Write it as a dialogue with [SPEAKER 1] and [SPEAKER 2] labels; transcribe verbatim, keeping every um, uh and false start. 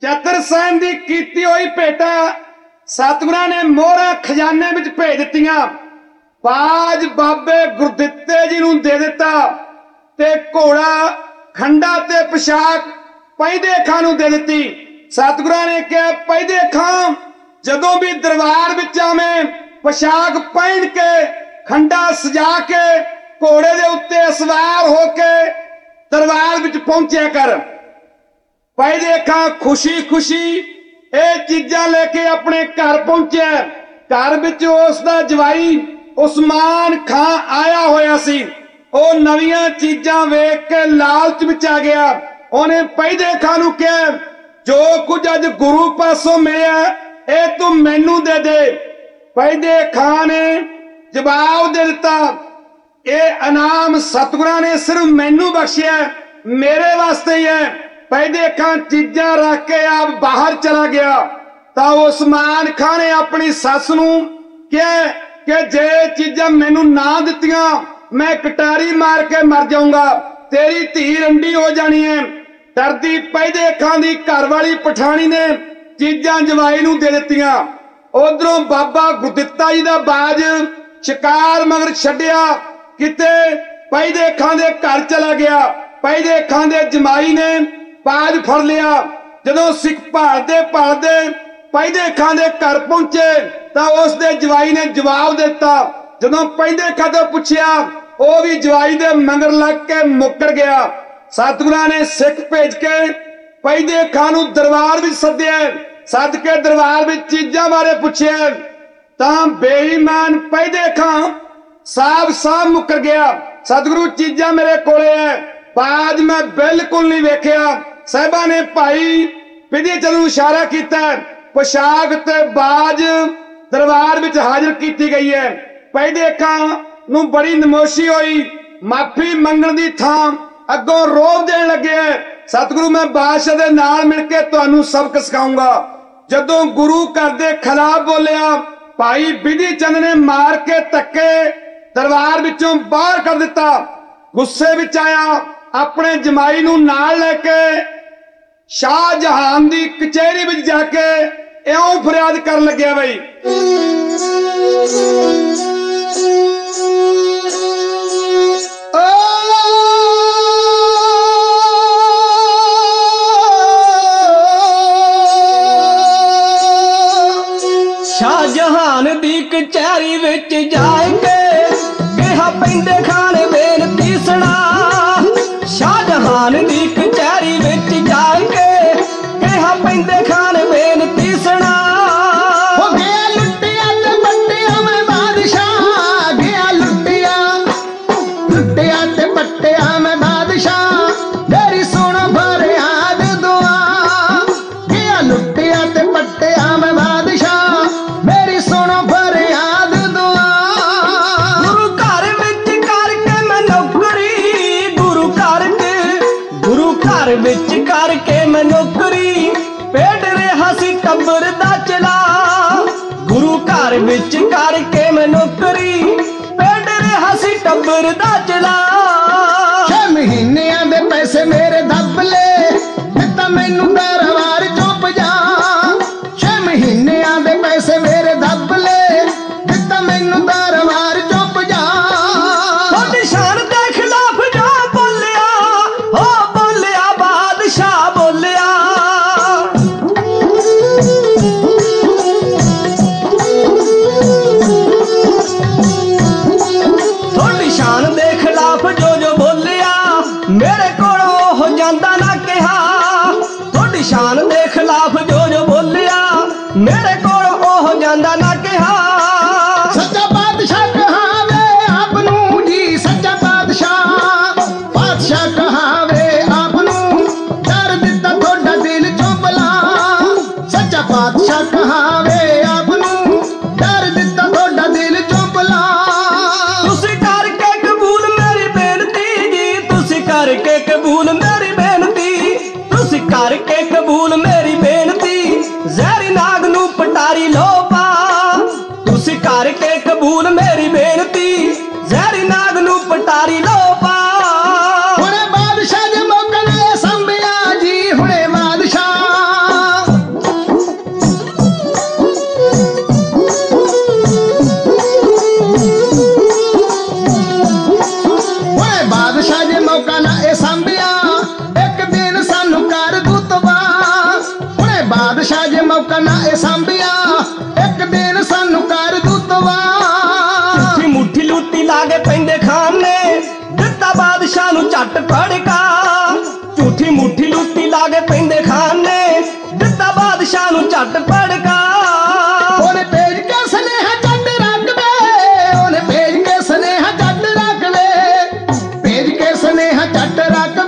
[SPEAKER 1] चतर San दी कीती हुई भेटा सतगुरां ने मोहरा खजाने विच भेज दित्तियां। बाज बाबे गुरदित्ते जी नूं दे दिता ते घोड़ा खंडा ते पोशाक पैदे खां नूं दे दित्ती। सतगुरां ने कहा पैदे खां जदों भी दरबार विच आवें पोशाक पहन के खंडा सजा के घोड़े दे उत्ते सवार होके दरबार विच पहुंचिया कर। पैदे खां खुशी खुशी ये चीजां लेके अपने घर पहुंचा। घर विच उसदा जवाई उस्मान खां आया होया सी। ओ नवीं चीजां वेख के लालच विच आ गया। उन्हें पैदे खां नूं कहा जो कुछ अज गुरु पासों मिलिया ए तू मैनू दे दे। पैदे खां ने जवाब दे दिता ये इनाम सतगुरां ने सिर्फ मैनू बख्शिया मेरे वास्ते ही है। पैदे खां चीजां रख के आप बाहर चला गया तो उस्मान खां ने अपनी सस नूं कहा कि जे चीजां मैनू ना दित्तियां मैं कटारी मार के मर जाऊंगा, तेरी धी रंडी हो जानी है। डरदी पैदे खां दी घरवाली पठानी ने चीजां जवाई नूं दे दित्तियां। उधरों बाबा गुरदित्ता जी दा बाज शिकार मगर छड्डिया किते पैदे खां दे घर चला गया। पैदे खां दे जमाई ने बाज फड़ लिया। जदों सिख भालदे भालदे पैदे खां दे घर पहुंचे तो उसदे जवाई ने जवाब दिता। जदों पैदे खां तो पुछया वो भी जवाई दे मगर लग के मुकर गया। सतगुरां ने सिख भेज के पैदे खां नूं दरबार विच सद्दिया। सद के दरबार विच चीजां बारे पुछया तां बेईमान पैदे खां साफ साफ मुकर गया। सतगुरु चीजां मेरे कोले है, बाज मैं बिल्कुल नहीं वेख्या। साहिबा ने भाई विधि चंद नूं इशारा किया। पोशाक ते बाज दरबार विच हाजिर की गई है। पैदे खां नूं बड़ी नमोशी हुई। माफी मंगण दी थां अगों रोब देण लगे सतगुरु मैं बादशाह दे नाल मिल के तुहानूं सबक सिखाऊंगा। जदों गुरु घर दे खिलाफ बोलिया भाई विधि चंद ने मार के धक्के दरबार विचों बाहर कर दिता। गुस्से विच आया अपने जमाई नूं नाल लेके शाहजहान दी कचहरी विच जाके इउं फरियाद कर लग्या बई
[SPEAKER 2] शाहजहान दी कचहरी विच जाके कहा पैंदे खां ने बेनती सुना। शाहजहान दी कचहरी विच जाके कहा पैंदे खां ने बेनती सुना।
[SPEAKER 3] हो गया लुटिया ते पट्टिया मैं बादशाह, गया लुटिया लुटिया ते पट्टिया मैं बादशाह तेरी सुनो फरियाद दुआ। गया लुटिया ते पट्टिया मैं बादशाह मेरी सुनो फरियाद दुआ।
[SPEAKER 2] गुरु घर विच करके मैं नौकरी, गुरु घर च गुरु घर विच करके मैं नौकरी पेट रहा सी टब्बर दा चला। गुरु घर विच करके मैं नौकरी पेट रहा सी टब्बर दा चला।
[SPEAKER 3] छे महीनियां दे पैसे मेरे दब ले दिता मैनू दरबार चुप जा। छे महीनियां दे पैसे मेरे दब ले दिता मैनू दरबार चुप जा।
[SPEAKER 2] थोड़ी शान दे खिलाफ जो बोलिया हो बोलिया बादशाह बोलिया। थोड़ी शान दे खिलाफ जो जो बोलिया मेरे कोलों हो जांदा ना कहा। थोड़ी शान दे खिलाफ जो जो बोलिया मेरे कोलों हो जांदा ना कहा।
[SPEAKER 3] सच्चा बादशाह कहावे आप नू जी, सच्चा बादशाह बादशाह कहावे आप नू डर दिता थोड़ा दिल चुपला। सच्चा बादशाह कहावे आप नू डर दिता थोड़ा दिल चुपला।
[SPEAKER 2] तुसी करके कबूल मेरी बेनती जी, तुसी करके कबूल मेरी बेनती, तुसी करके कबूल मेरी बेनती। जहरी नाग नू पटा
[SPEAKER 3] ਬਾਦਸ਼ਾਹ ਜੇ ਮੌਕਾ ਨਾ ਇਹ ਸਾਂਭਿਆ ਇੱਕ ਦਿਨ ਸਾਨੂੰ ਕਰ ਦੂਤਵਾ
[SPEAKER 2] ਝੂਠੀ ਮੁੱਠੀ ਲੂਤੀ ਲਾ ਕੇ ਪੈਂਦੇ ਖਾਨ ਨੇ ਦਿੱਤਾ ਬਾਦਸ਼ਾਹ ਨੂੰ ਝੱਟ ਫੜਕਾ ਝੂਠੀ ਮੁੱਠੀ ਲੂਤੀ ਲਾ ਕੇ ਪੈਂਦੇ ਖਾਨ ਨੇ ਦਿੱਤਾ ਬਾਦਸ਼ਾਹ ਨੂੰ ਝੱਟ ਫੜਕਾ
[SPEAKER 3] ਉਹਨੇ ਭੇਜ ਕੇ ਸੁਨੇਹਾ ਜੱਟ ਰੱਖ ਵੇ ਉਹਨੇ ਭੇਜ ਕੇ ਸੁਨੇਹਾ ਜੱਟ ਰੱਖ ਵੇ ਭੇਜ ਕੇ ਸੁਨੇਹਾ ਜੱਟ ਰੱਖ